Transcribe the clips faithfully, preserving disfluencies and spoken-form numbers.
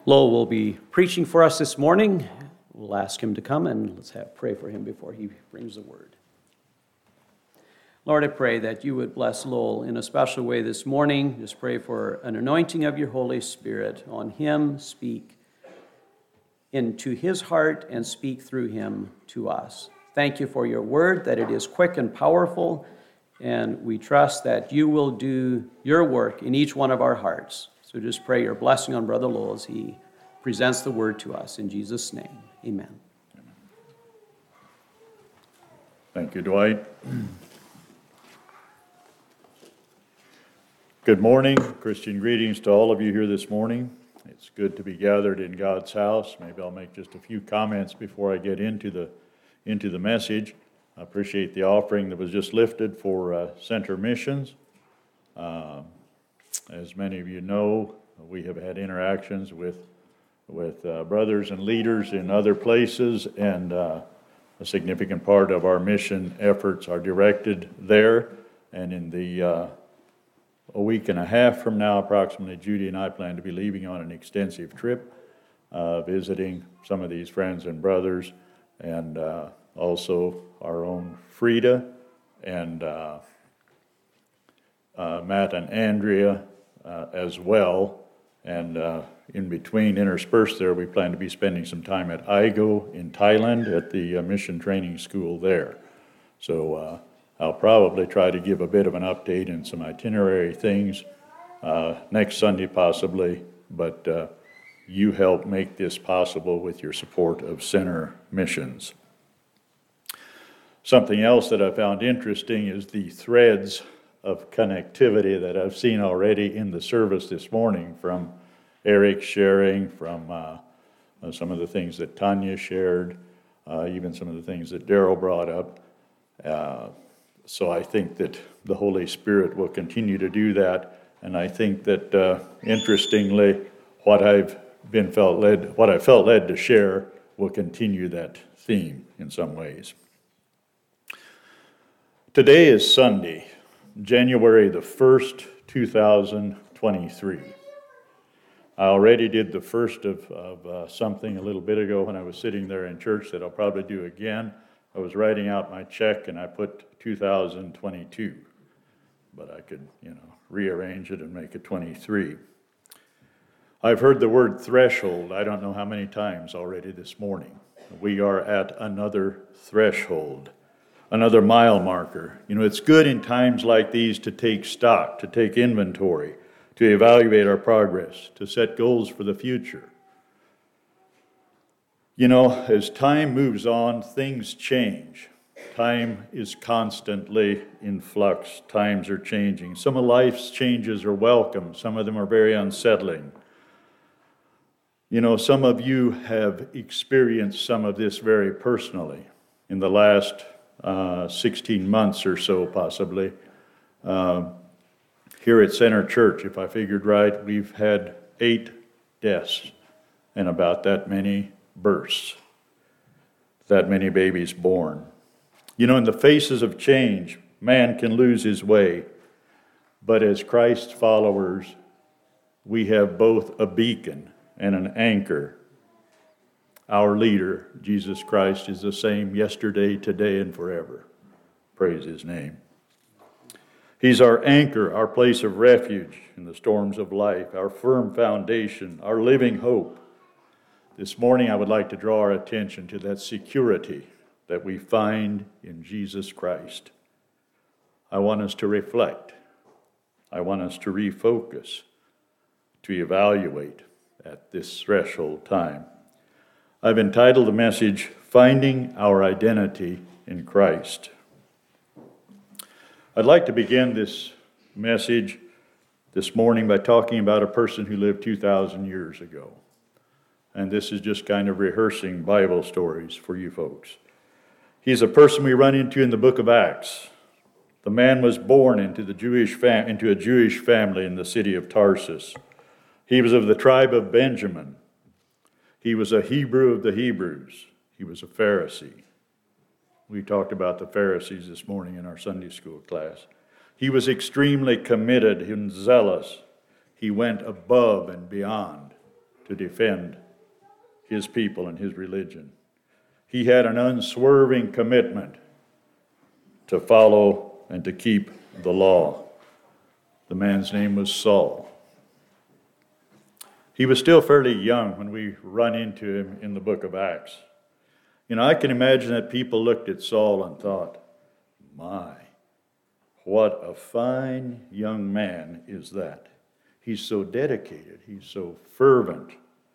Lowell will be preaching for us this morning. We'll ask him to come and let's have pray for him before he brings the word. Lord, I pray that you would bless Lowell in a special way this morning. Just pray for an anointing of your Holy Spirit on him. Speak into his heart and speak through him to us. Thank you for your word, that it is quick and powerful, and we trust that you will do your work in each one of our hearts. So just pray your blessing on Brother Lowell as he presents the word to us. In Jesus' name, amen. Thank you, Dwight. Good morning. Christian greetings to all of you here this morning. It's good to be gathered in God's house. Maybe I'll make just a few comments before I get into the into the message. I appreciate the offering that was just lifted for uh, Center Missions. Uh, As many of you know, we have had interactions with with uh, brothers and leaders in other places, and uh, a significant part of our mission efforts are directed there. And in the uh, a week and a half from now, approximately, Judy and I plan to be leaving on an extensive trip, uh, visiting some of these friends and brothers, and uh, also our own Frida and uh, uh, Matt and Andrea. Uh, as well, and uh, in between, interspersed there, we plan to be spending some time at Igo in Thailand at the uh, mission training school there. So uh, I'll probably try to give a bit of an update and some itinerary things uh, next Sunday possibly, but uh, you help make this possible with your support of Center Missions. Something else that I found interesting is the threads of connectivity that I've seen already in the service this morning, from Eric sharing, from uh, uh, some of the things that Tanya shared, uh, even some of the things that Daryl brought up. Uh, so I think that the Holy Spirit will continue to do that, and I think that, uh, interestingly, what I've been felt led, what I felt led to share will continue that theme in some ways. Today is Sunday, January the first, two thousand twenty-three. I already did the first of, of uh, something a little bit ago when I was sitting there in church that I'll probably do again. I was writing out my check and I put two thousand twenty-two, but I could, you know, rearrange it and make it twenty-three. I've heard the word threshold, I don't know how many times already this morning. We are at another threshold. Another mile marker. You know, it's good in times like these to take stock, to take inventory, to evaluate our progress, to set goals for the future. You know, as time moves on, things change. Time is constantly in flux. Times are changing. Some of life's changes are welcome. Some of them are very unsettling. You know, some of you have experienced some of this very personally in the last Uh, sixteen months or so, possibly. Uh, here at Center Church, if I figured right, we've had eight deaths and about that many births, that many babies born. You know, in the faces of change, man can lose his way, but as Christ's followers, we have both a beacon and an anchor. Our leader, Jesus Christ, is the same yesterday, today, and forever. Praise his name. He's our anchor, our place of refuge in the storms of life, our firm foundation, our living hope. This morning, I would like to draw our attention to that security that we find in Jesus Christ. I want us to reflect. I want us to refocus, to evaluate at this threshold time. I've entitled the message, Finding Our Identity in Christ. I'd like to begin this message this morning by talking about a person who lived two thousand years ago. And this is just kind of rehearsing Bible stories for you folks. He's a person we run into in the book of Acts. The man was born into the Jewish fam- into a Jewish family in the city of Tarsus. He was of the tribe of Benjamin. He was a Hebrew of the Hebrews. He was a Pharisee. We talked about the Pharisees this morning in our Sunday school class. He was extremely committed and zealous. He went above and beyond. to defend his people and his religion. He had an unswerving commitment to follow and to keep the law. The man's name was Saul. He was still fairly young when we run into him in the book of Acts. You know, I can imagine that people looked at Saul and thought, my, what a fine young man is that. He's so dedicated. He's so fervent.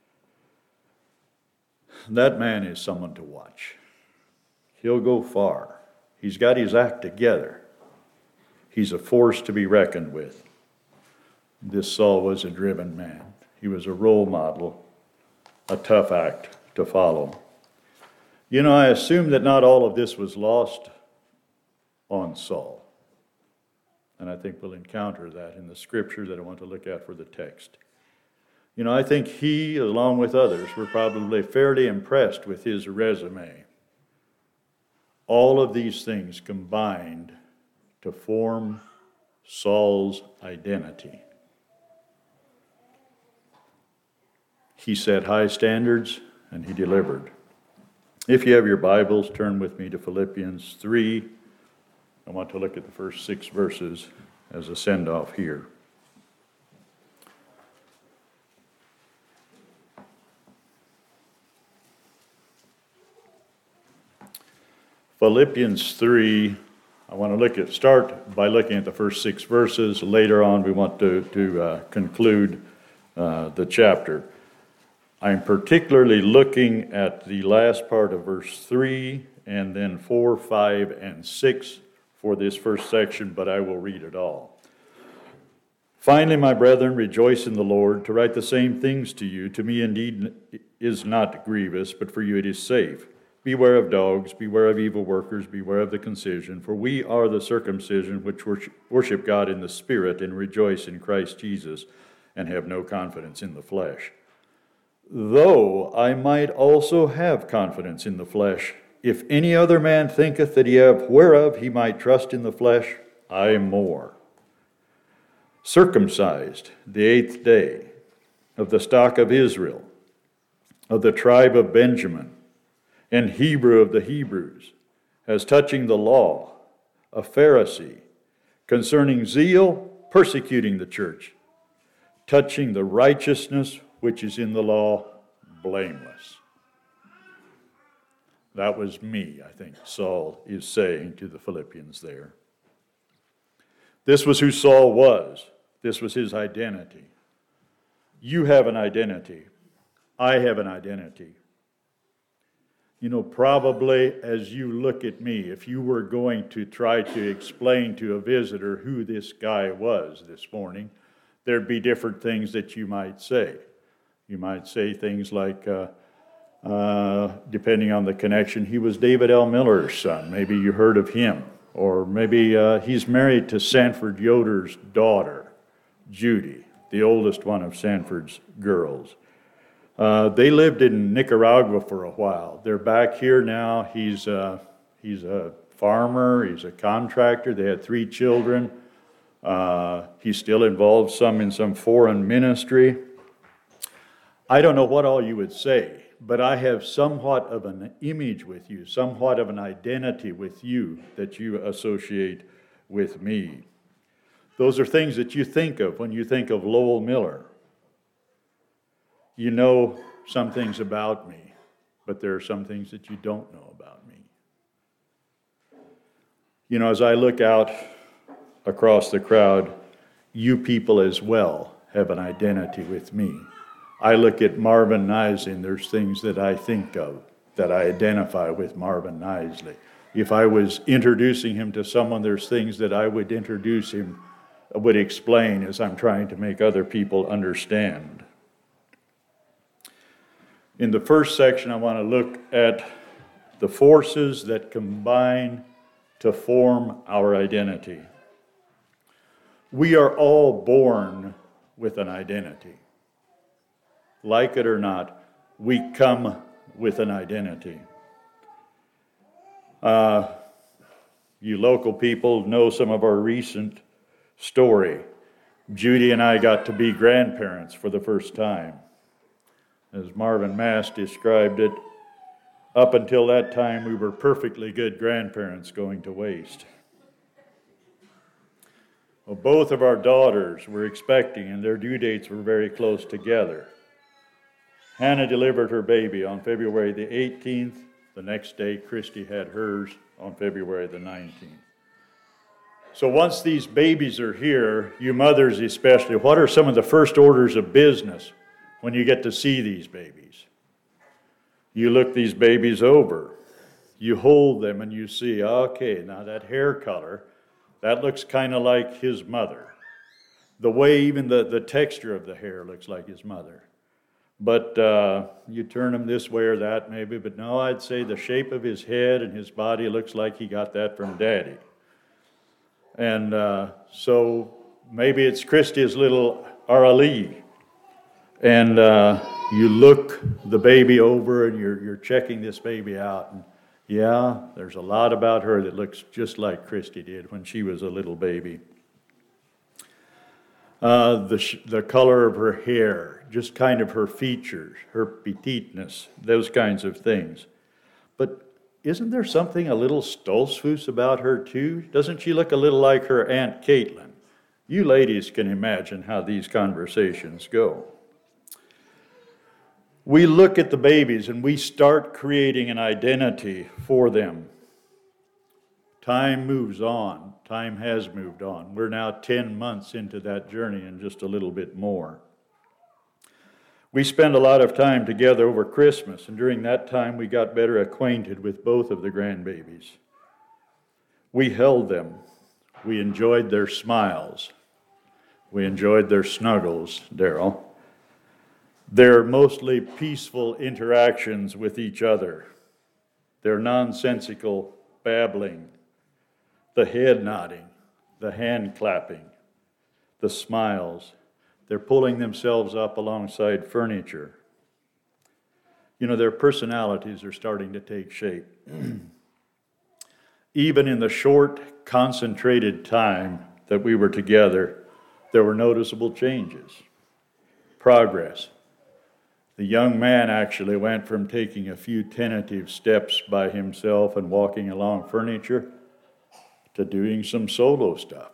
That man is someone to watch. He'll go far. He's got his act together. He's a force to be reckoned with. This Saul was a driven man. He was a role model, a tough act to follow. You know, I assume that not all of this was lost on Saul. And I think we'll encounter that in the scripture that I want to look at for the text. You know, I think he, along with others, were probably fairly impressed with his resume. All of these things combined to form Saul's identity. He set high standards, and he delivered. If you have your Bibles, turn with me to Philippians three. I want to look at the first six verses as a send-off here. Philippians three, I want to look at, start by looking at the first six verses. Later on, we want to, to uh, conclude uh, the chapter. I'm particularly looking at the last part of verse three, and then four, five, and six for this first section, but I will read it all. Finally, my brethren, rejoice in the Lord. To write the same things to you, to me indeed is not grievous, but for you it is safe. Beware of dogs, beware of evil workers, beware of the concision, for we are the circumcision which worship God in the Spirit and rejoice in Christ Jesus, and have no confidence in the flesh. Though I might also have confidence in the flesh, if any other man thinketh that he hath whereof he might trust in the flesh, I more. Circumcised the eighth day, of the stock of Israel, of the tribe of Benjamin, and Hebrew of the Hebrews, as touching the law, a Pharisee, concerning zeal, persecuting the church, touching the righteousness which is in the law, blameless. That was me, I think Saul is saying to the Philippians there. This was who Saul was. This was his identity. You have an identity. I have an identity. You know, probably as you look at me, if you were going to try to explain to a visitor who this guy was this morning, there'd be different things that you might say. You might say things like, uh, uh, depending on the connection, he was David L. Miller's son. Maybe you heard of him. Or maybe uh, he's married to Sanford Yoder's daughter, Judy, the oldest one of Sanford's girls. Uh, they lived in Nicaragua for a while. They're back here now. He's, uh, he's a farmer. He's a contractor. They had three children. Uh, he's still involved some in some foreign ministry. I don't know what all you would say, but I have somewhat of an image with you, somewhat of an identity with you that you associate with me. Those are things that you think of when you think of Lowell Miller. You know some things about me, but there are some things that you don't know about me. You know, as I look out across the crowd, you people as well have an identity with me. I look at Marvin Knisley, and there's things that I think of that I identify with Marvin Knisley. If I was introducing him to someone, there's things that I would introduce him, would explain as I'm trying to make other people understand. In the first section, I want to look at the forces that combine to form our identity. We are all born with an identity. Like it or not, we come with an identity. Uh, you local people know some of our recent story. Judy and I got to be grandparents for the first time. As Marvin Mass described it, up until that time we were perfectly good grandparents going to waste. Well, both of our daughters were expecting, and their due dates were very close together. Hannah delivered her baby on February the eighteenth. The next day, Christy had hers on February the nineteenth. So once these babies are here, you mothers especially, what are some of the first orders of business when you get to see these babies? You look these babies over. You hold them and you see, okay, now that hair color, that looks kind of like his mother. The way even the, the texture of the hair looks like his mother. But uh, you turn him this way or that maybe, but no, I'd say the shape of his head and his body looks like he got that from Daddy. And uh, so maybe it's Christy's little Arali. And uh, you look the baby over and you're, you're checking this baby out. And yeah, there's a lot about her that looks just like Christy did when she was a little baby. Uh, the, sh- the color of her hair, just kind of her features, her petiteness, those kinds of things. But isn't there something a little Stoltzfus about her too? Doesn't she look a little like her Aunt Caitlin? You ladies can imagine how these conversations go. We look at the babies and we start creating an identity for them. Time moves on. Time has moved on. We're now ten months into that journey and just a little bit more. We spend a lot of time together over Christmas, and during that time we got better acquainted with both of the grandbabies. We held them. We enjoyed their smiles. We enjoyed their snuggles, Daryl. Their mostly peaceful interactions with each other. Their nonsensical babbling. The head nodding. The hand clapping. The smiles. They're pulling themselves up alongside furniture. You know, their personalities are starting to take shape. Even in the short, concentrated time that we were together, there were noticeable changes, progress. The young man actually went from taking a few tentative steps by himself and walking along furniture to doing some solo stuff.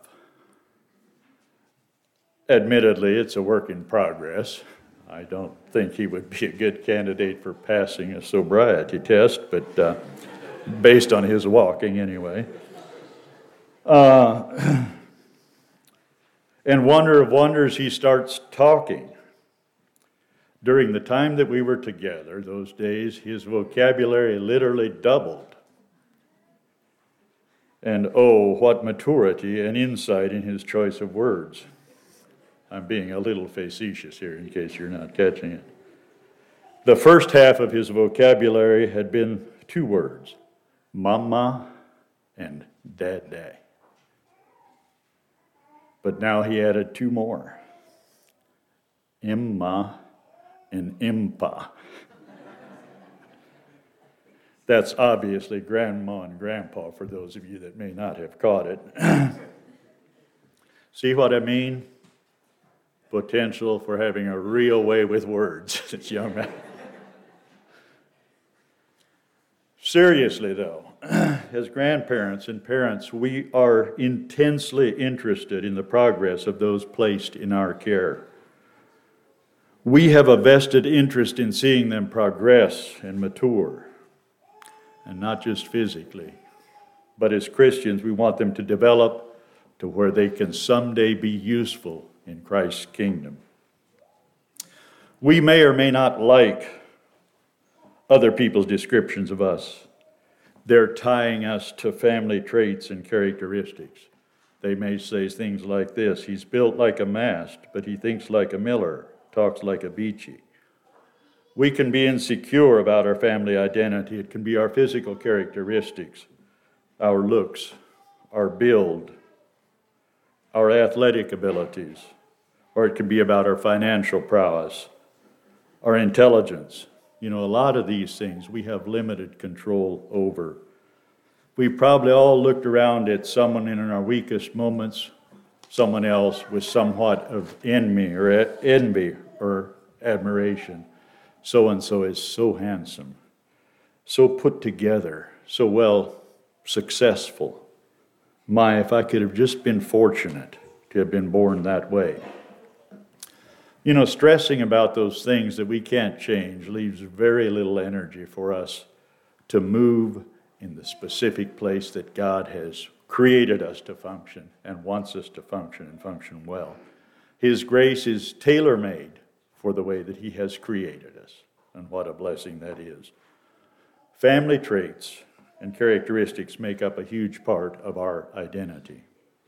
Admittedly, it's a work in progress. I don't think he would be a good candidate for passing a sobriety test, but uh, based on his walking anyway. Uh, and wonder of wonders, he starts talking. During the time that we were together, those days, his vocabulary literally doubled. And oh, what maturity and insight in his choice of words. I'm being a little facetious here in case you're not catching it. The first half of his vocabulary had been two words, mama and dad-dad. But now he added two more, imma and impa. That's obviously grandma and grandpa for those of you that may not have caught it. See what I mean? Potential for having a real way with words, this young man. Seriously, though, as grandparents and parents, we are intensely interested in the progress of those placed in our care. We have a vested interest in seeing them progress and mature, and not just physically, but as Christians, we want them to develop to where they can someday be useful in Christ's kingdom. We may or may not like other people's descriptions of us. They're tying us to family traits and characteristics. They may say things like this: he's built like a mast, but he thinks like a miller, talks like a beachy. We can be insecure about our family identity. It can be our physical characteristics, our looks, our build, our athletic abilities, or it can be about our financial prowess, our intelligence. You know, a lot of these things we have limited control over. We probably all looked around at someone in our weakest moments, someone else with somewhat of envy or envy or admiration. so-and-so is so handsome, so put together, so well successful. My, if I could have just been fortunate to have been born that way. You know, stressing about those things that we can't change leaves very little energy for us to move in the specific place that God has created us to function and wants us to function and function well. His grace is tailor-made for the way that He has created us, and what a blessing that is. Family traits and characteristics make up a huge part of our identity.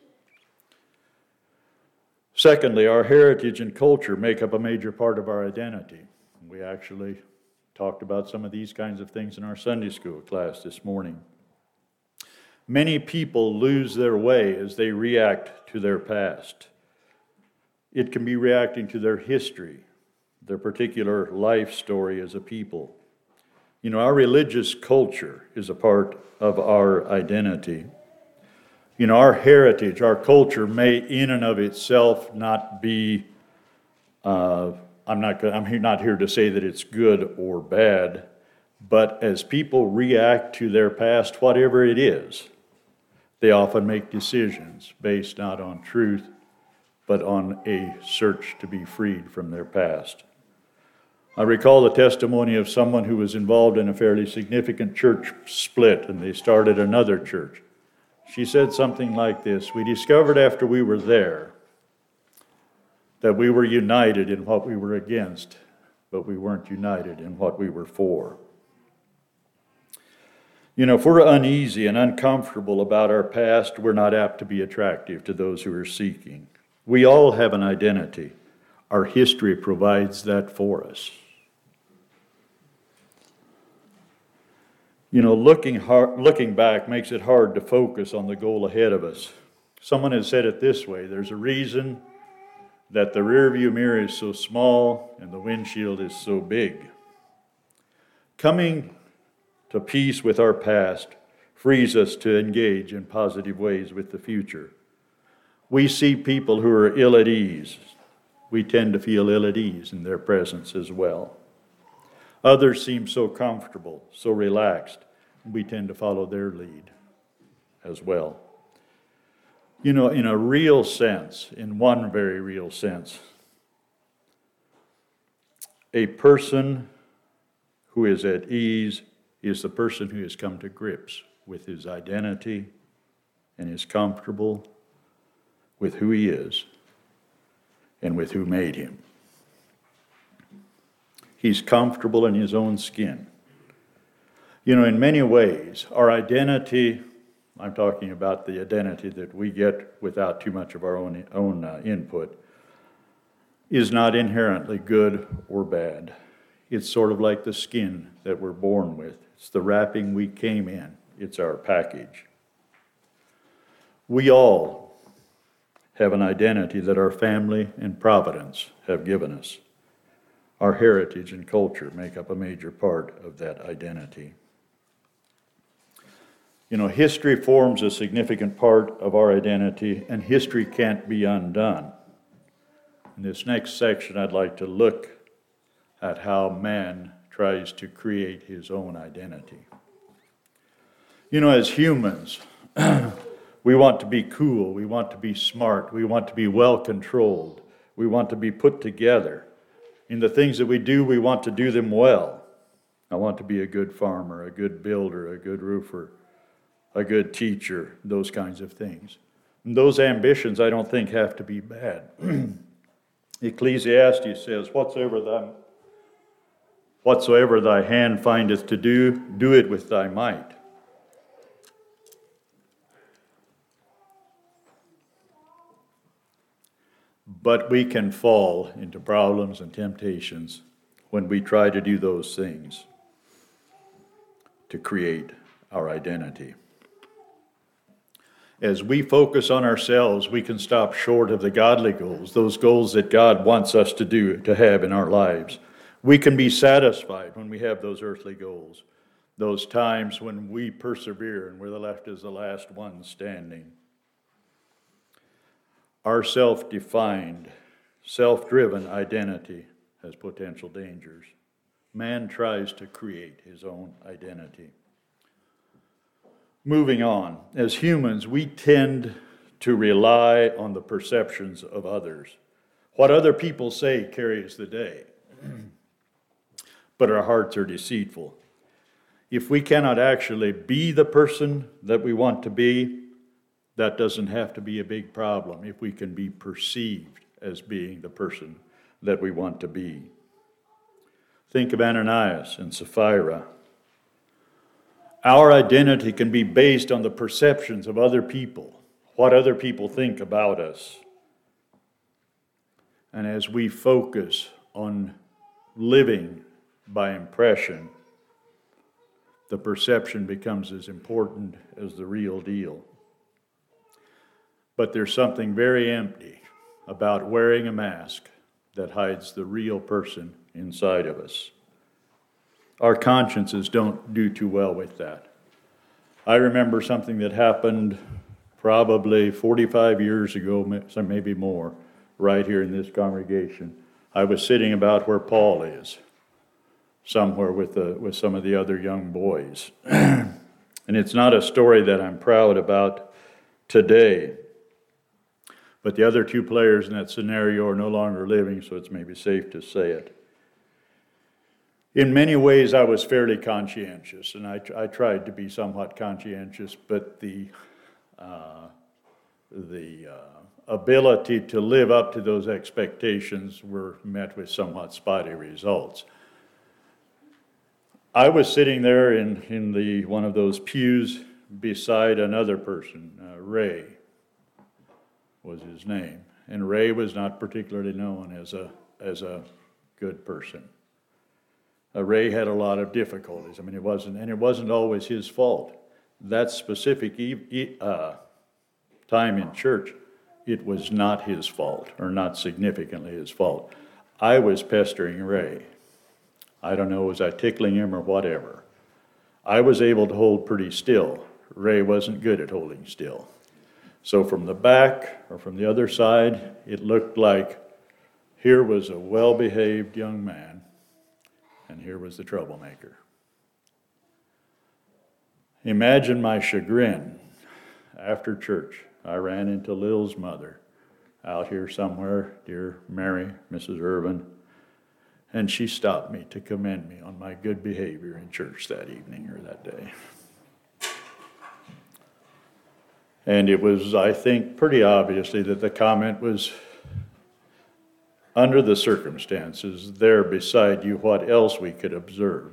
Secondly, our heritage and culture make up a major part of our identity. We actually talked about some of these kinds of things in our Sunday school class this morning. Many people lose their way as they react to their past. It can be reacting to their history, their particular life story as a people. You know, our religious culture is a part of our identity. You know, our heritage, our culture may in and of itself not be, uh, I'm not, I'm here, not here to say that it's good or bad, but as people react to their past, whatever it is, they often make decisions based not on truth, but on a search to be freed from their past. I recall the testimony of someone who was involved in a fairly significant church split, and they started another church. She said something like this: "We discovered after we were there that we were united in what we were against, but we weren't united in what we were for." You know, if we're uneasy and uncomfortable about our past, we're not apt to be attractive to those who are seeking. We all have an identity. Our history provides that for us. You know, looking hard, looking back makes it hard to focus on the goal ahead of us. Someone has said it this way: there's a reason that the rearview mirror is so small and the windshield is so big. Coming to peace with our past frees us to engage in positive ways with the future. We see people who are ill at ease. We tend to feel ill at ease in their presence as well. Others seem so comfortable, so relaxed. We tend to follow their lead as well. You know, in a real sense, in one very real sense, a person who is at ease is the person who has come to grips with his identity and is comfortable with who he is and with who made him. He's comfortable in his own skin. You know, in many ways, our identity, I'm talking about the identity that we get without too much of our own, own uh, input, is not inherently good or bad. It's sort of like the skin that we're born with. It's the wrapping we came in. It's our package. We all have an identity that our family and providence have given us. Our heritage and culture make up a major part of that identity. You know, history forms a significant part of our identity, and history can't be undone. In this next section, I'd like to look at how man tries to create his own identity. You know, as humans, we want to be cool, we want to be smart, we want to be well controlled, we want to be put together. In the things that we do, we want to do them well. I want to be a good farmer, a good builder, a good roofer, a good teacher, those kinds of things. And those ambitions, I don't think, have to be bad. Ecclesiastes says, whatsoever thy, whatsoever thy hand findeth to do, do it with thy might. But we can fall into problems and temptations when we try to do those things to create our identity. As we focus on ourselves, we can stop short of the godly goals, those goals that God wants us to do, to have in our lives. We can be satisfied when we have those earthly goals, those times when we persevere and we're left as the last one standing. Our self-defined, self-driven identity has potential dangers. Man tries to create his own identity. Moving on, as humans, we tend to rely on the perceptions of others. What other people say carries the day, but our hearts are deceitful. If we cannot actually be the person that we want to be, that doesn't have to be a big problem if we can be perceived as being the person that we want to be. Think of Ananias and Sapphira. Our identity can be based on the perceptions of other people, what other people think about us. And as we focus on living by impression, the perception becomes as important as the real deal. But there's something very empty about wearing a mask that hides the real person inside of us. Our consciences don't do too well with that. I remember something that happened probably forty-five years ago, maybe more, right here in this congregation. I was sitting about where Paul is, somewhere with the, with some of the other young boys. And it's not a story that I'm proud about today. But the other two players in that scenario are no longer living, so it's maybe safe to say it. In many ways, I was fairly conscientious, and I, I tried to be somewhat conscientious, but the uh, the uh, ability to live up to those expectations were met with somewhat spotty results. I was sitting there in, in the one of those pews beside another person, uh, Ray was his name, and Ray was not particularly known as a as a good person. Uh, Ray had a lot of difficulties. I mean, it wasn't, and it wasn't always his fault. That specific e- uh, time in church, it was not his fault, or not significantly his fault. I was pestering Ray. I don't know, was I tickling him or whatever? I was able to hold pretty still. Ray wasn't good at holding still. So from the back, or from the other side, it looked like here was a well-behaved young man, and here was the troublemaker. Imagine my chagrin. After church, I ran into Lil's mother out here somewhere, dear Mary, Missus Irvin, and she stopped me to commend me on my good behavior in church that evening or that day. And it was, I think, pretty obviously that the comment was, under the circumstances, there beside you, what else we could observe.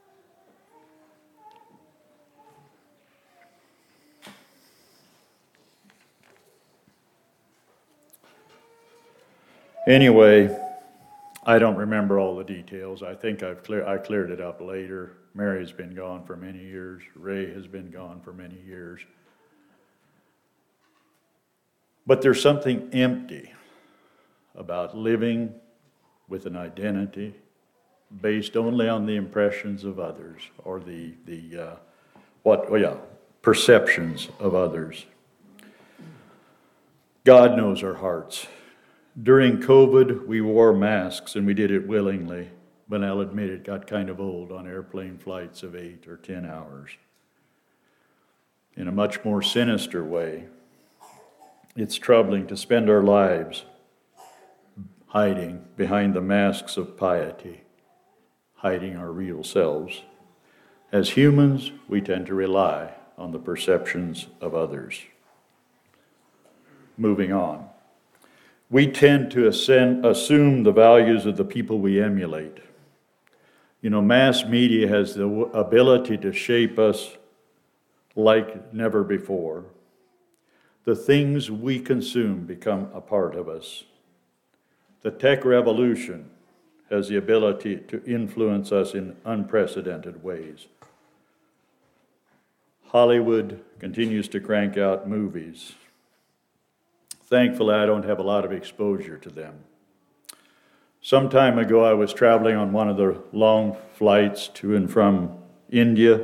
Anyway, I don't remember all the details. I think I've clear, I cleared it up later. Mary's been gone for many years. Ray has been gone for many years. But there's something empty about living with an identity based only on the impressions of others, or the the uh, what? Oh yeah, perceptions of others. God knows our hearts. During COVID, we wore masks, and we did it willingly, but I'll admit it got kind of old on airplane flights of eight or ten hours. In a much more sinister way, it's troubling to spend our lives hiding behind the masks of piety, hiding our real selves. As humans, we tend to rely on the perceptions of others. Moving on. We tend to ascend, assume the values of the people we emulate. You know, mass media has the ability to shape us like never before. The things we consume become a part of us. The tech revolution has the ability to influence us in unprecedented ways. Hollywood continues to crank out movies. Thankfully, I don't have a lot of exposure to them. Some time ago, I was traveling on one of the long flights to and from India,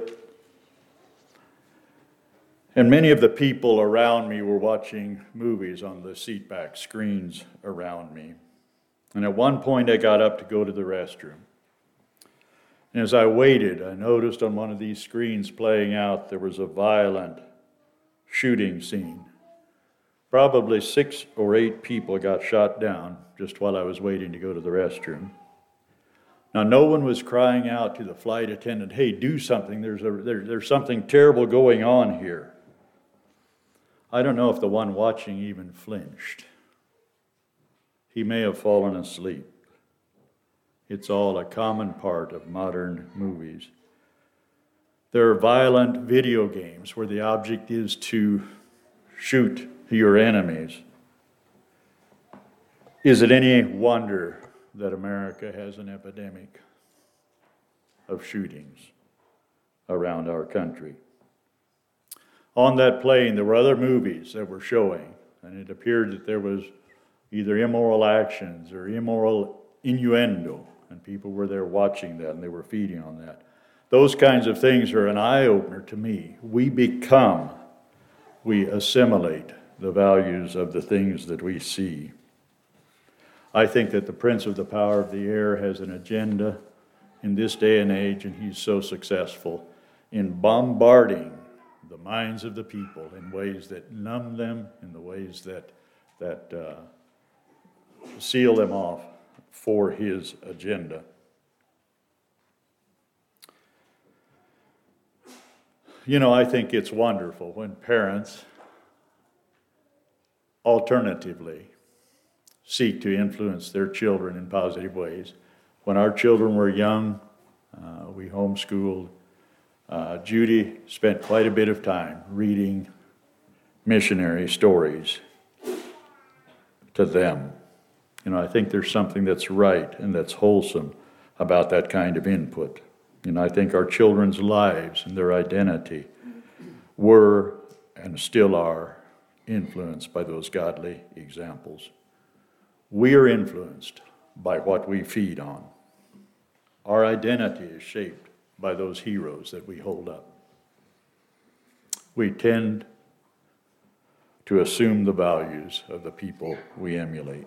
and many of the people around me were watching movies on the seatback screens around me. And at one point, I got up to go to the restroom. And as I waited, I noticed on one of these screens playing out, there was a violent shooting scene. Probably six or eight people got shot down just while I was waiting to go to the restroom. Now, no one was crying out to the flight attendant, hey, do something, there's, a, there, there's something terrible going on here. I don't know if the one watching even flinched. He may have fallen asleep. It's all a common part of modern movies. There are violent video games where the object is to shoot your enemies. Is it any wonder that America has an epidemic of shootings around our country? On that plane, there were other movies that were showing, and it appeared that there was either immoral actions or immoral innuendo, and people were there watching that, and they were feeding on that. Those kinds of things are an eye-opener to me. We become, we assimilate the values of the things that we see. I think that the prince of the power of the air has an agenda in this day and age, and he's so successful in bombarding the minds of the people in ways that numb them, in the ways that, that uh, seal them off for his agenda. You know, I think it's wonderful when parents alternatively seek to influence their children in positive ways. When our children were young, uh, we homeschooled. Uh, Judy spent quite a bit of time reading missionary stories to them. You know, I think there's something that's right and that's wholesome about that kind of input. You know, I think our children's lives and their identity were and still are influenced by those godly examples. We are influenced by what we feed on. Our identity is shaped by those heroes that we hold up. We tend to assume the values of the people we emulate.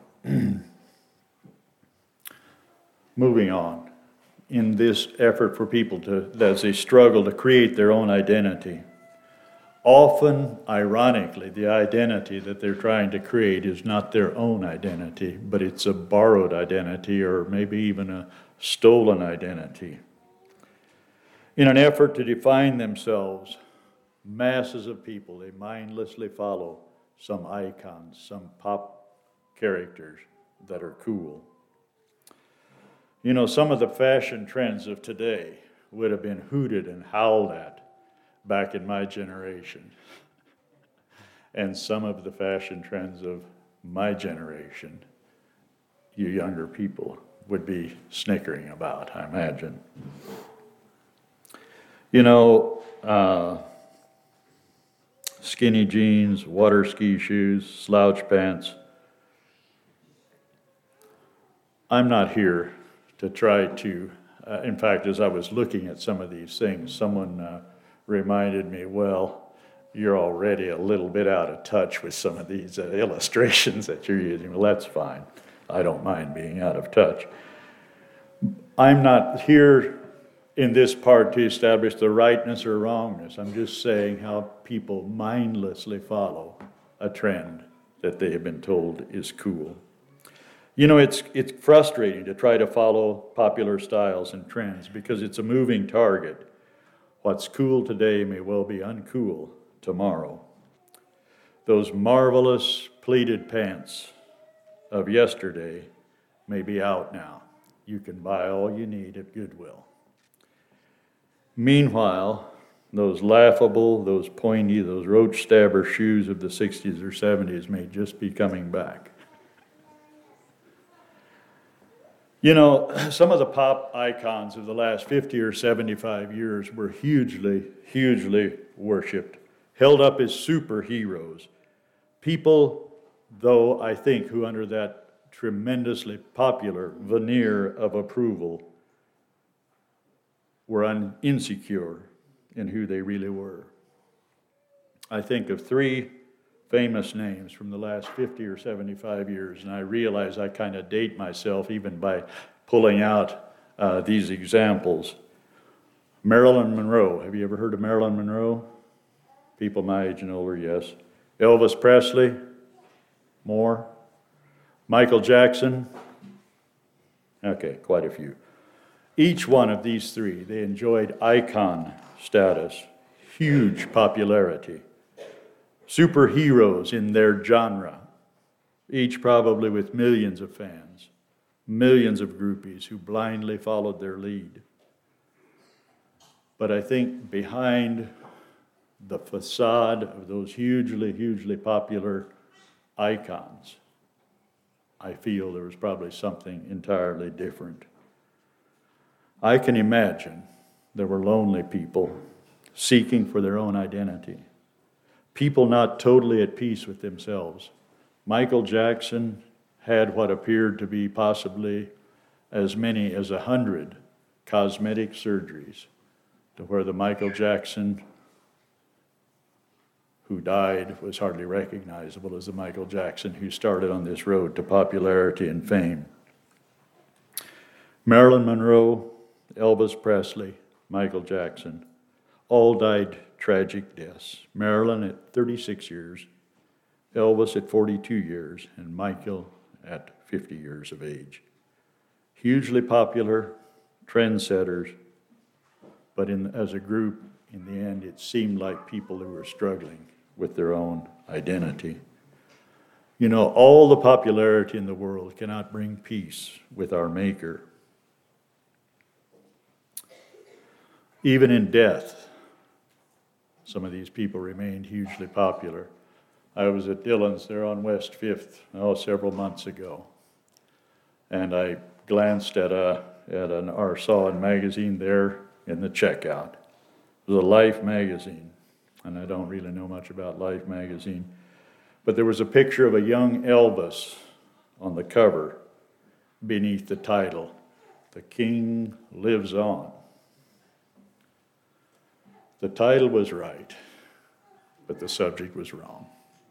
Moving on, in this effort for people to, as they struggle to create their own identity, often, ironically, the identity that they're trying to create is not their own identity, but it's a borrowed identity or maybe even a stolen identity. In an effort to define themselves, masses of people, they mindlessly follow some icons, some pop characters that are cool. You know, some of the fashion trends of today would have been hooted and howled at back in my generation. And some of the fashion trends of my generation, you younger people, would be snickering about, I imagine. You know, uh, skinny jeans, water ski shoes, slouch pants. I'm not here to try to, uh, in fact, as I was looking at some of these things, someone uh, reminded me, well, you're already a little bit out of touch with some of these uh, illustrations that you're using. Well, that's fine. I don't mind being out of touch. I'm not here in this part to establish the rightness or wrongness. I'm just saying how people mindlessly follow a trend that they have been told is cool. You know, it's it's frustrating to try to follow popular styles and trends because it's a moving target. What's cool today may well be uncool tomorrow. Those marvelous pleated pants of yesterday may be out now. You can buy all you need at Goodwill. Meanwhile, those laughable, those pointy, those roach stabber shoes of the sixties or seventies may just be coming back. You know, some of the pop icons of the last fifty or seventy-five years were hugely, hugely worshipped, held up as superheroes. People, though, I think, who under that tremendously popular veneer of approval were un- insecure in who they really were. I think of three famous names from the last fifty or seventy-five years, and I realize I kind of date myself even by pulling out uh, these examples. Marilyn Monroe. Have you ever heard of Marilyn Monroe? People my age and older, yes. Elvis Presley, more. Michael Jackson, okay, quite a few. Each one of these three, they enjoyed icon status, huge popularity, superheroes in their genre, each probably with millions of fans, millions of groupies who blindly followed their lead. But I think behind the facade of those hugely, hugely popular icons, I feel there was probably something entirely different. I can imagine there were lonely people seeking for their own identity, people not totally at peace with themselves. Michael Jackson had what appeared to be possibly as many as a hundred cosmetic surgeries, to where the Michael Jackson who died was hardly recognizable as the Michael Jackson who started on this road to popularity and fame. Marilyn Monroe, Elvis Presley, Michael Jackson, all died tragic deaths. Marilyn at thirty-six years, Elvis at forty-two years, and Michael at fifty years of age. Hugely popular, trendsetters, but in, as a group, in the end, it seemed like people who were struggling with their own identity. You know, all the popularity in the world cannot bring peace with our Maker. Even in death, some of these people remained hugely popular. I was at Dillon's there on West Fifth, oh, several months ago, and I glanced at a at an or saw a magazine there in the checkout. It was a Life magazine, and I don't really know much about Life magazine, but there was a picture of a young Elvis on the cover beneath the title, "The King Lives On." The title was right, but the subject was wrong.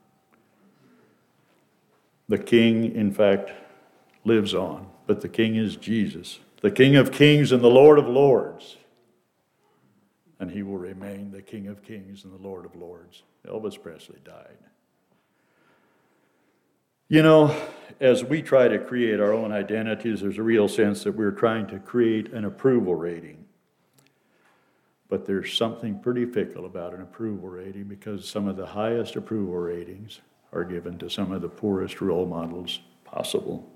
The King, in fact, lives on, but the King is Jesus, the King of Kings and the Lord of Lords. And he will remain the King of Kings and the Lord of Lords. Elvis Presley died. You know, as we try to create our own identities, there's a real sense that we're trying to create an approval rating. But there's something pretty fickle about an approval rating, because some of the highest approval ratings are given to some of the poorest role models possible.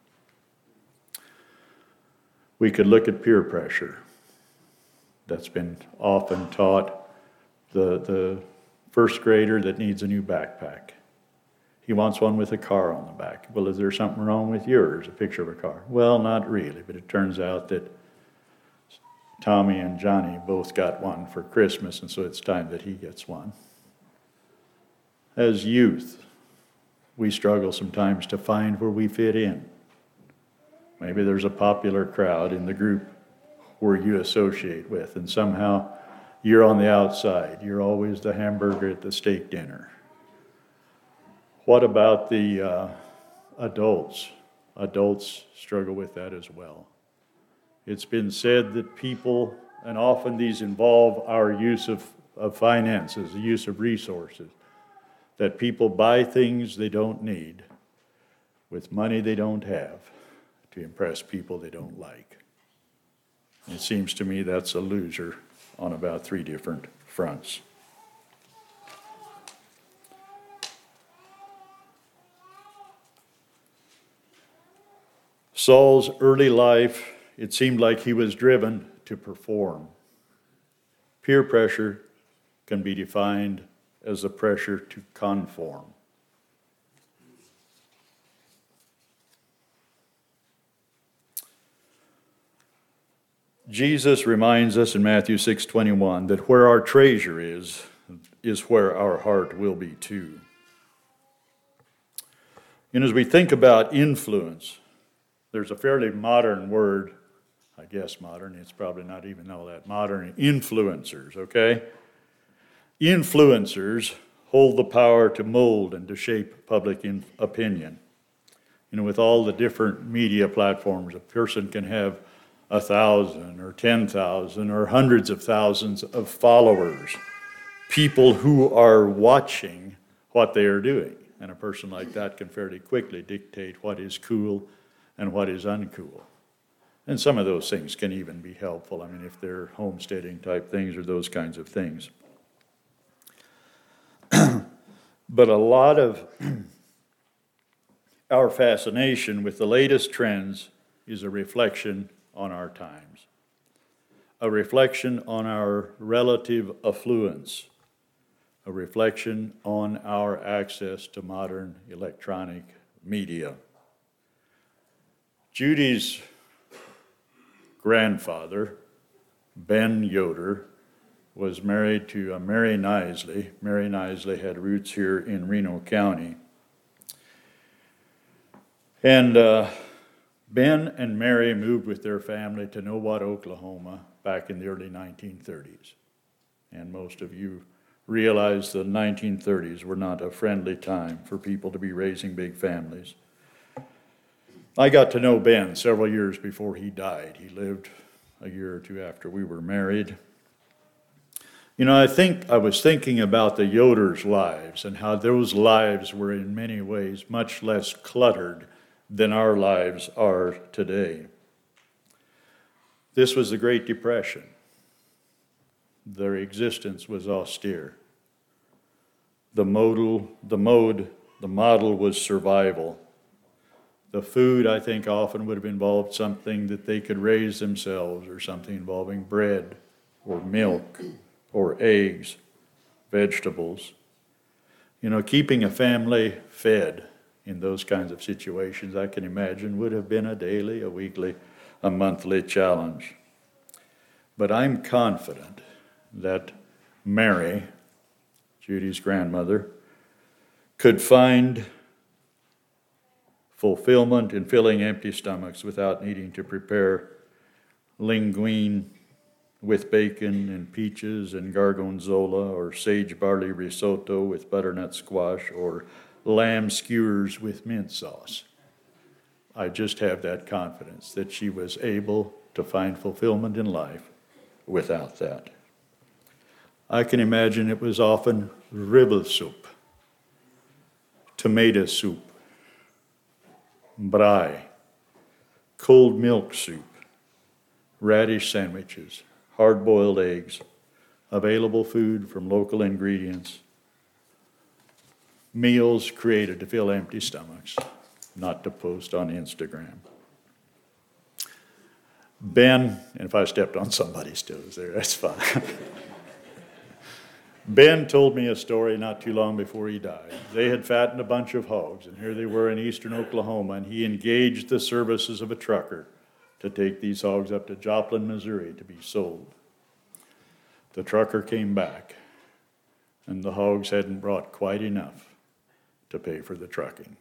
We could look at peer pressure. That's been often taught. The, the first grader that needs a new backpack. He wants one with a car on the back. Well, is there something wrong with yours? A picture of a car. Well, not really, but it turns out that Tommy and Johnny both got one for Christmas, and so it's time that he gets one. As youth, we struggle sometimes to find where we fit in. Maybe there's a popular crowd in the group where you associate with, and somehow you're on the outside. You're always the hamburger at the steak dinner. What about the uh, adults? Adults struggle with that as well. It's been said that people, and often these involve our use of, of finances, the use of resources, that people buy things they don't need with money they don't have to impress people they don't like. It seems to me that's a loser on about three different fronts. Saul's early life, it seemed like he was driven to perform. Peer pressure can be defined as the pressure to conform. Jesus reminds us in Matthew six twenty-one that where our treasure is, is where our heart will be too. And as we think about influence, there's a fairly modern word, I guess modern, it's probably not even all that modern, influencers, okay? Influencers hold the power to mold and to shape public in- opinion. You know, with all the different media platforms, a person can have a thousand or ten thousand or hundreds of thousands of followers, people who are watching what they are doing. And a person like that can fairly quickly dictate what is cool and what is uncool. And some of those things can even be helpful. I mean, if they're homesteading type things or those kinds of things. But a lot of our fascination with the latest trends is a reflection on our times, a reflection on our relative affluence, a reflection on our access to modern electronic media. Judy's grandfather, Ben Yoder, was married to a Mary Nisley. Mary Nisley had roots here in Reno County. And uh, Ben and Mary moved with their family to Nowat, Oklahoma, back in the early nineteen thirties. And most of you realize the nineteen thirties were not a friendly time for people to be raising big families. I got to know Ben several years before he died. He lived a year or two after we were married. You know, I think I was thinking about the Yoder's lives and how those lives were in many ways much less cluttered than our lives are today. This was the Great Depression. Their existence was austere. The modal, the mode, the model was survival. The food, I think, often would have involved something that they could raise themselves, or something involving bread or milk or eggs, vegetables. You know, keeping a family fed in those kinds of situations, I can imagine, would have been a daily, a weekly, a monthly challenge. But I'm confident that Mary, Judy's grandmother, could find fulfillment in filling empty stomachs without needing to prepare linguine with bacon and peaches and gorgonzola, or sage barley risotto with butternut squash, or lamb skewers with mint sauce. I just have that confidence that she was able to find fulfillment in life without that. I can imagine it was often ribble soup, tomato soup, braai, cold milk soup, radish sandwiches, hard-boiled eggs, available food from local ingredients, meals created to fill empty stomachs, not to post on Instagram. Ben, and if I stepped on somebody's toes there, that's fine. Ben told me a story not too long before he died. They had fattened a bunch of hogs, and here they were in eastern Oklahoma, and he engaged the services of a trucker to take these hogs up to Joplin, Missouri to be sold. The trucker came back, and the hogs hadn't brought quite enough to pay for the trucking.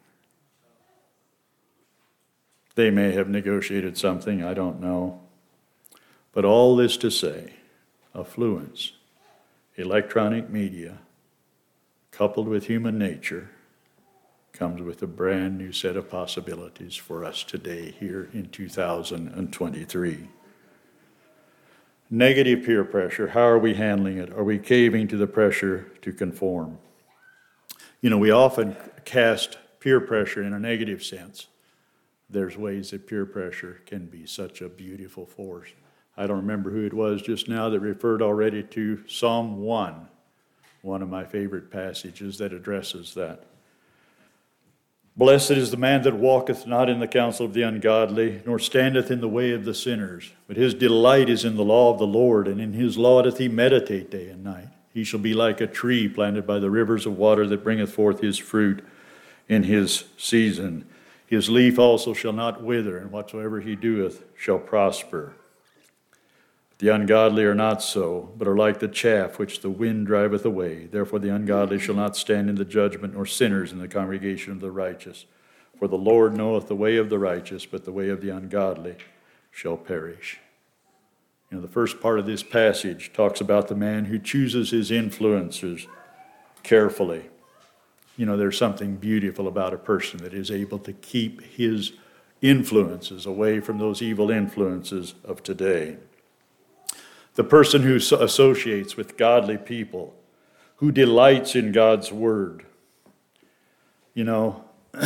They may have negotiated something, I don't know. But all this to say, affluence, electronic media, coupled with human nature, comes with a brand new set of possibilities for us today here in two thousand twenty-three. Negative peer pressure, how are we handling it? Are we caving to the pressure to conform? You know, we often cast peer pressure in a negative sense. There's ways that peer pressure can be such a beautiful force. I don't remember who it was just now that referred already to Psalm one, one of my favorite passages that addresses that. Blessed is the man that walketh not in the counsel of the ungodly, nor standeth in the way of the sinners, but his delight is in the law of the Lord, and in his law doth he meditate day and night. He shall be like a tree planted by the rivers of water that bringeth forth his fruit in his season. His leaf also shall not wither, and whatsoever he doeth shall prosper. The ungodly are not so, but are like the chaff which the wind driveth away. Therefore the ungodly shall not stand in the judgment, nor sinners in the congregation of the righteous. For the Lord knoweth the way of the righteous, but the way of the ungodly shall perish. You know, the first part of this passage talks about the man who chooses his influencers carefully. You know, there's something beautiful about a person that is able to keep his influences, away from those evil influences of today. The person who associates with godly people, who delights in God's word. You know,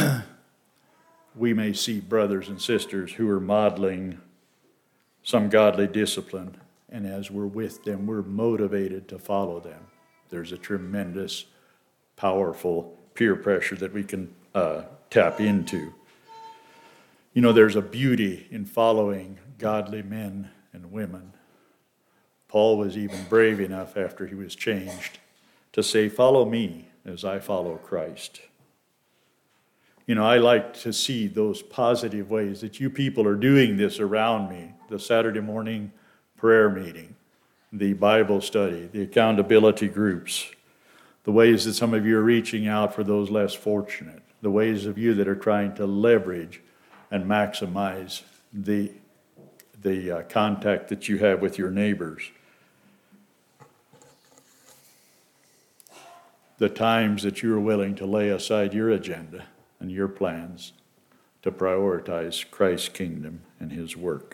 we may see brothers and sisters who are modeling some godly discipline, and as we're with them, we're motivated to follow them. There's a tremendous, powerful peer pressure that we can uh, tap into. You know, there's a beauty in following godly men and women. Paul was even brave enough after he was changed to say, "Follow me as I follow Christ." You know, I like to see those positive ways that you people are doing this around me. The Saturday morning prayer meeting, the Bible study, the accountability groups, the ways that some of you are reaching out for those less fortunate, the ways of you that are trying to leverage and maximize the, the uh, contact that you have with your neighbors. The times that you are willing to lay aside your agenda and your plans to prioritize Christ's kingdom and his work.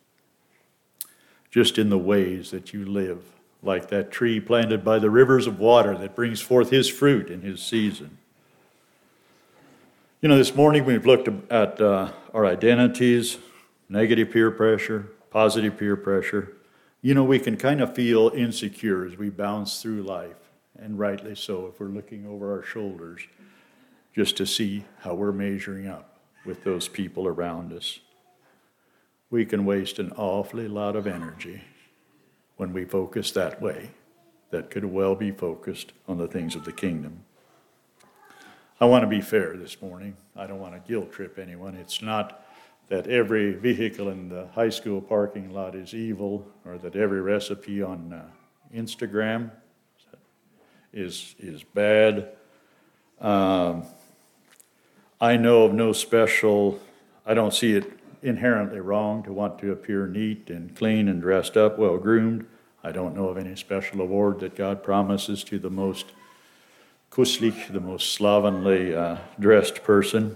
Just in the ways that you live, like that tree planted by the rivers of water that brings forth his fruit in his season. You know, this morning we've looked at uh, our identities, negative peer pressure, positive peer pressure. You know, we can kind of feel insecure as we bounce through life, and rightly so if we're looking over our shoulders just to see how we're measuring up with those people around us. We can waste an awfully lot of energy when we focus that way that could well be focused on the things of the kingdom. I want to be fair this morning. I don't want to guilt trip anyone. It's not that every vehicle in the high school parking lot is evil, or that every recipe on uh, Instagram is, is bad. Um, I know of no special, I don't see it inherently wrong to want to appear neat and clean and dressed up, well groomed. I don't know of any special award that God promises to the most kuslik, the most slovenly uh, dressed person.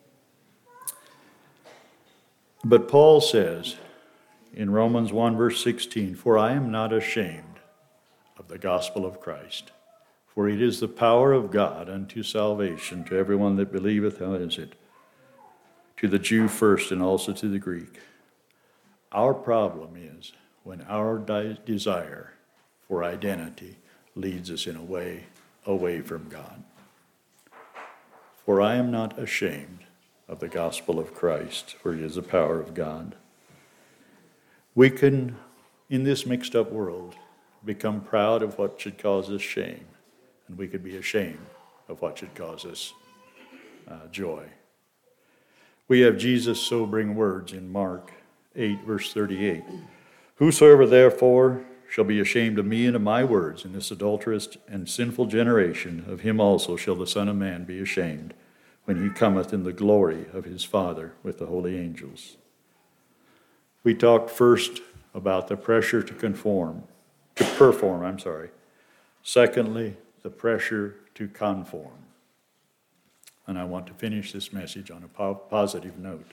But Paul says in Romans one verse sixteen, "For I am not ashamed of the gospel of Christ, for it is the power of God unto salvation to everyone that believeth." How is it? To the Jew first, and also to the Greek. Our problem is when our de- desire for identity leads us in a way away from God. For I am not ashamed of the gospel of Christ, for it is the power of God. We can, in this mixed up world, become proud of what should cause us shame, and we could be ashamed of what should cause us uh, joy. We have Jesus' sobering words in Mark eight, verse thirty-eight. "Whosoever therefore shall be ashamed of me and of my words in this adulterous and sinful generation, of him also shall the Son of Man be ashamed, when he cometh in the glory of his Father with the holy angels." We talked first about the pressure to conform, to perform, I'm sorry. Secondly, the pressure to conform. And I want to finish this message on a po- positive note.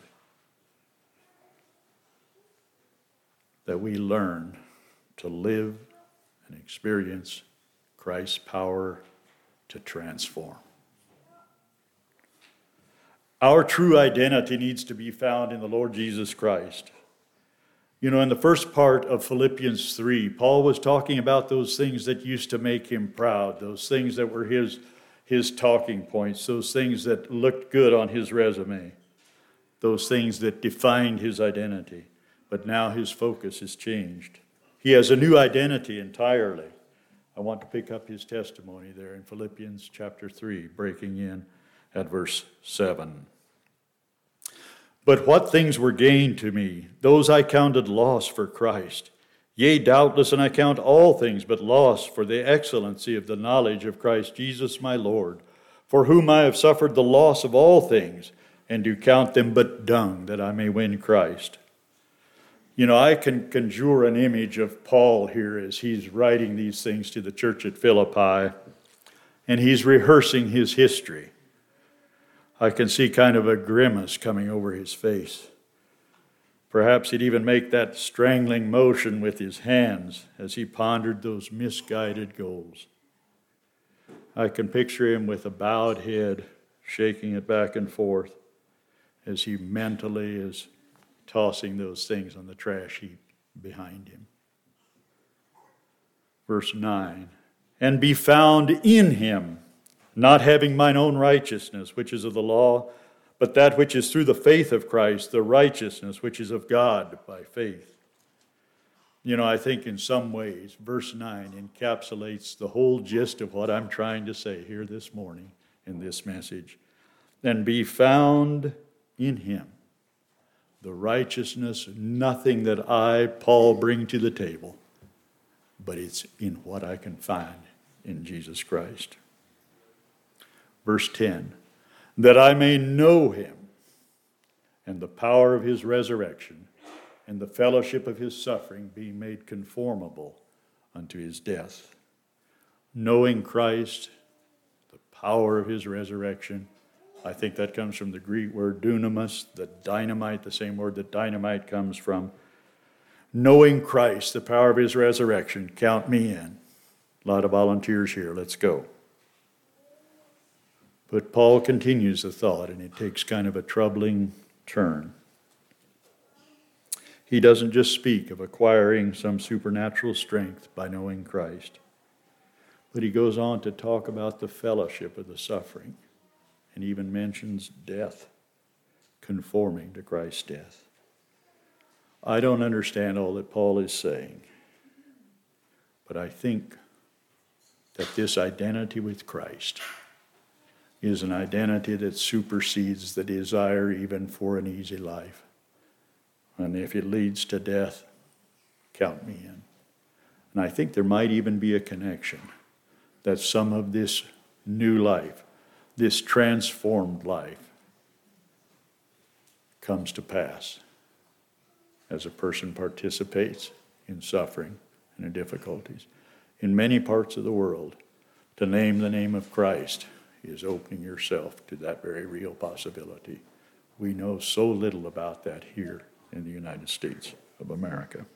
That we learn to live and experience Christ's power to transform. Our true identity needs to be found in the Lord Jesus Christ. You know, in the first part of Philippians three, Paul was talking about those things that used to make him proud, those things that were his his talking points, those things that looked good on his resume, those things that defined his identity. But now his focus has changed. He has a new identity entirely. I want to pick up his testimony there in Philippians chapter three, breaking in at verse seven. "But what things were gained to me, those I counted loss for Christ. Yea, doubtless, and I count all things but loss for the excellency of the knowledge of Christ Jesus my Lord, for whom I have suffered the loss of all things, and do count them but dung, that I may win Christ." You know, I can conjure an image of Paul here as he's writing these things to the church at Philippi, and he's rehearsing his history. I can see kind of a grimace coming over his face. Perhaps he'd even make that strangling motion with his hands as he pondered those misguided goals. I can picture him with a bowed head, shaking it back and forth as he mentally is tossing those things on the trash heap behind him. Verse nine, and be found in him, not having mine own righteousness, which is of the law, but that which is through the faith of Christ, the righteousness which is of God by faith. You know, I think in some ways, verse nine encapsulates the whole gist of what I'm trying to say here this morning in this message. And be found in him, the righteousness, nothing that I, Paul, bring to the table, but it's in what I can find in Jesus Christ. Verse ten, that I may know him and the power of his resurrection and the fellowship of his suffering, being made conformable unto his death. Knowing Christ, the power of his resurrection. I think that comes from the Greek word dunamis, the dynamite, the same word that dynamite comes from. Knowing Christ, the power of his resurrection, count me in. A lot of volunteers here, let's go. But Paul continues the thought, and it takes kind of a troubling turn. He doesn't just speak of acquiring some supernatural strength by knowing Christ, but he goes on to talk about the fellowship of the suffering, and even mentions death, conforming to Christ's death. I don't understand all that Paul is saying, but I think that this identity with Christ is an identity that supersedes the desire even for an easy life. And if it leads to death, count me in. And I think there might even be a connection that some of this new life, this transformed life, comes to pass as a person participates in suffering and in difficulties. In many parts of the world, to name the name of Christ is opening yourself to that very real possibility. We know so little about that here in the United States of America.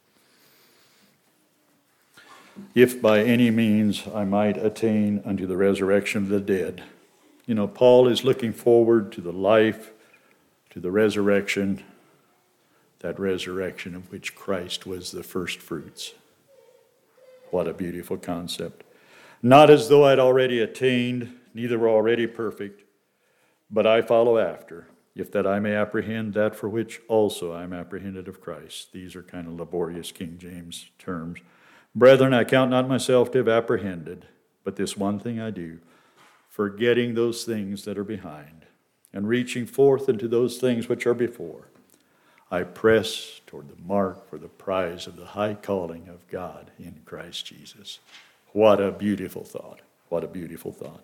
If by any means I might attain unto the resurrection of the dead. You know, Paul is looking forward to the life, to the resurrection, that resurrection of which Christ was the first fruits. What a beautiful concept. Not as though I'd already attained, neither were already perfect, but I follow after, if that I may apprehend that for which also I am apprehended of Christ. These are kind of laborious King James terms. Brethren, I count not myself to have apprehended, but this one thing I do, forgetting those things that are behind, and reaching forth into those things which are before, I press toward the mark for the prize of the high calling of God in Christ Jesus. What a beautiful thought. What a beautiful thought.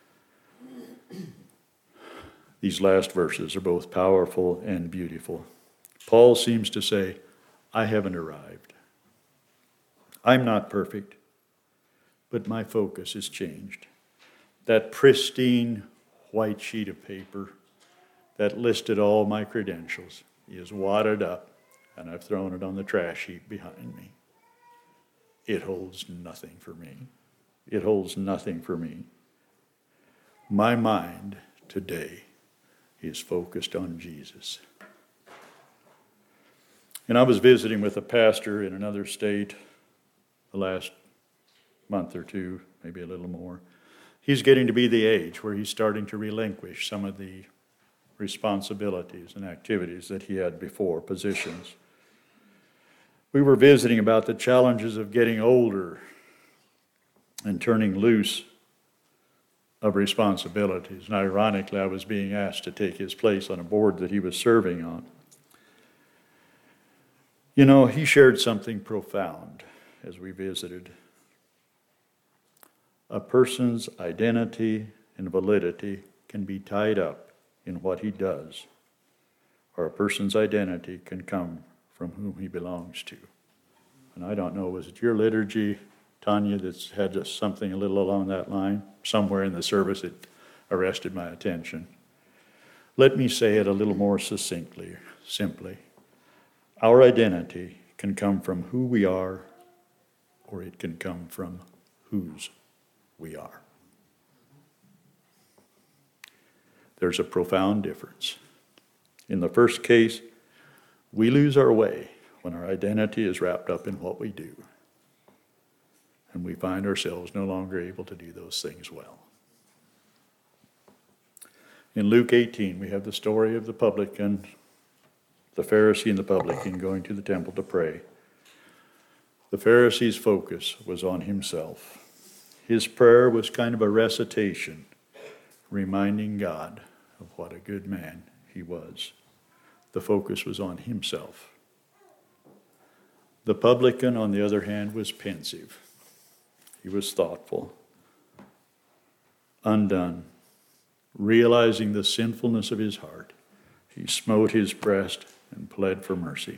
These last verses are both powerful and beautiful. Paul seems to say, I haven't arrived. I'm not perfect, but my focus has changed. That pristine white sheet of paper that listed all my credentials is wadded up, and I've thrown it on the trash heap behind me. It holds nothing for me. It holds nothing for me. My mind today is focused on Jesus. And I was visiting with a pastor in another state the last month or two, maybe a little more. He's getting to be the age where he's starting to relinquish some of the responsibilities and activities that he had before, positions. We were visiting about the challenges of getting older and turning loose of responsibilities. And ironically, I was being asked to take his place on a board that he was serving on. You know, he shared something profound as we visited. A person's identity and validity can be tied up in what he does, or a person's identity can come from whom he belongs to. And I don't know, was it your liturgy, Tanya, that's had just something a little along that line? Somewhere in the service it arrested my attention. Let me say it a little more succinctly, simply. Our identity can come from who we are, or it can come from whose we are. There's a profound difference. In the first case, we lose our way when our identity is wrapped up in what we do, and we find ourselves no longer able to do those things well. In Luke eighteen, we have the story of the publican, the Pharisee and the publican going to the temple to pray. The Pharisee's focus was on himself. His prayer was kind of a recitation, reminding God of what a good man he was. The focus was on himself. The publican, on the other hand, was pensive. He was thoughtful, undone, realizing the sinfulness of his heart. He smote his breast and pled for mercy.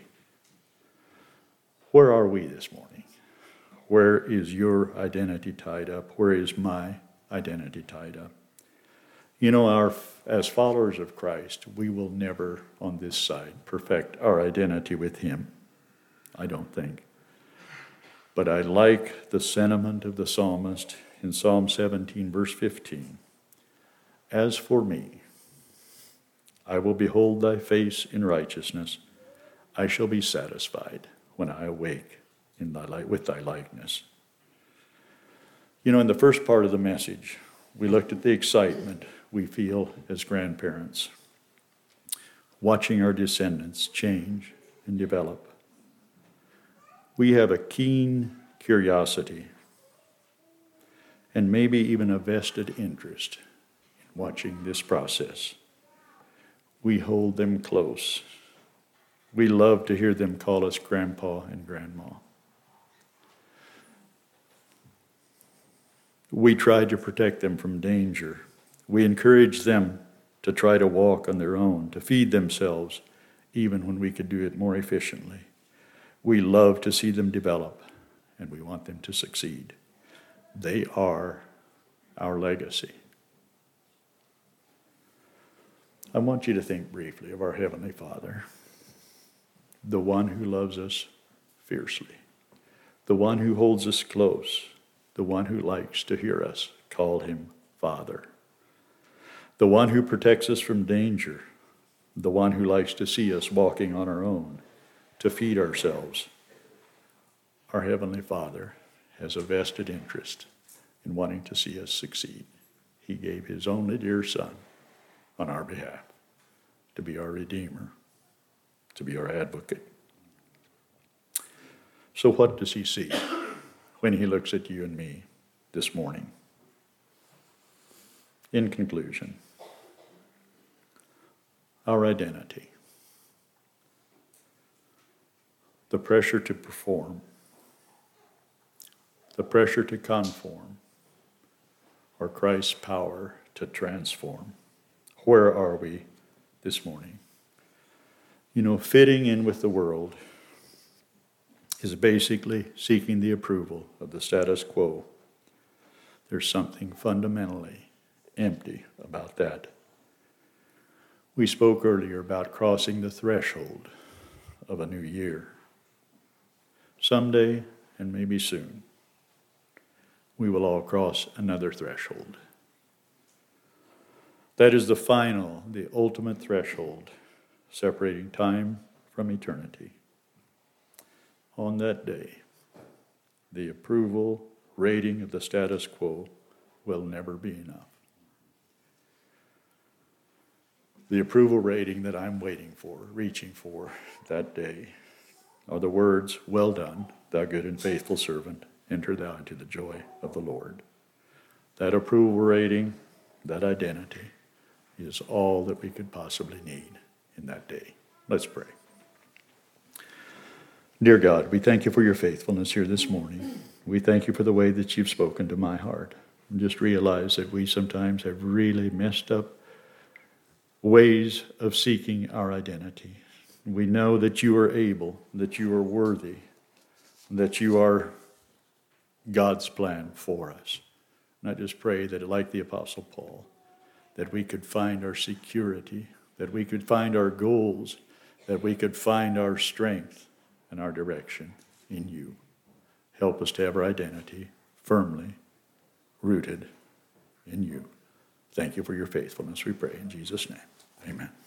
Where are we this morning? Where is your identity tied up? Where is my identity tied up? You know, our, as followers of Christ, we will never, on this side, perfect our identity with him. I don't think. But I like the sentiment of the psalmist in Psalm seventeen, verse fifteen. As for me, I will behold thy face in righteousness. I shall be satisfied when I awake in thy light with thy likeness. You know, in the first part of the message, we looked at the excitement we feel as grandparents, watching our descendants change and develop. We have a keen curiosity and maybe even a vested interest in watching this process. We hold them close. We love to hear them call us grandpa and grandma. We try to protect them from danger. We encourage them to try to walk on their own, to feed themselves, even when we could do it more efficiently. We love to see them develop, and we want them to succeed. They are our legacy. I want you to think briefly of our Heavenly Father, the one who loves us fiercely, the one who holds us close, the one who likes to hear us call him Father, the one who protects us from danger, the one who likes to see us walking on our own, to feed ourselves. Our Heavenly Father has a vested interest in wanting to see us succeed. He gave his only dear Son on our behalf to be our Redeemer, to be our advocate. So what does he see when he looks at you and me this morning? In conclusion, our identity, the pressure to perform, the pressure to conform, or Christ's power to transform. Where are we this morning? You know, fitting in with the world is basically seeking the approval of the status quo. There's something fundamentally empty about that. We spoke earlier about crossing the threshold of a new year. Someday, and maybe soon, we will all cross another threshold. That is the final, the ultimate threshold, separating time from eternity. On that day, the approval rating of the status quo will never be enough. The approval rating that I'm waiting for, reaching for that day, are the words, "Well done, thou good and faithful servant, enter thou into the joy of the Lord." That approval rating, that identity, is all that we could possibly need in that day. Let's pray. Dear God, we thank you for your faithfulness here this morning. We thank you for the way that you've spoken to my heart. And just realize that we sometimes have really messed up ways of seeking our identity. We know that you are able, that you are worthy, that you are God's plan for us. And I just pray that, like the Apostle Paul, that we could find our security, that we could find our goals, that we could find our strength and our direction in you. Help us to have our identity firmly rooted in you. Thank you for your faithfulness, we pray in Jesus' name. Amen.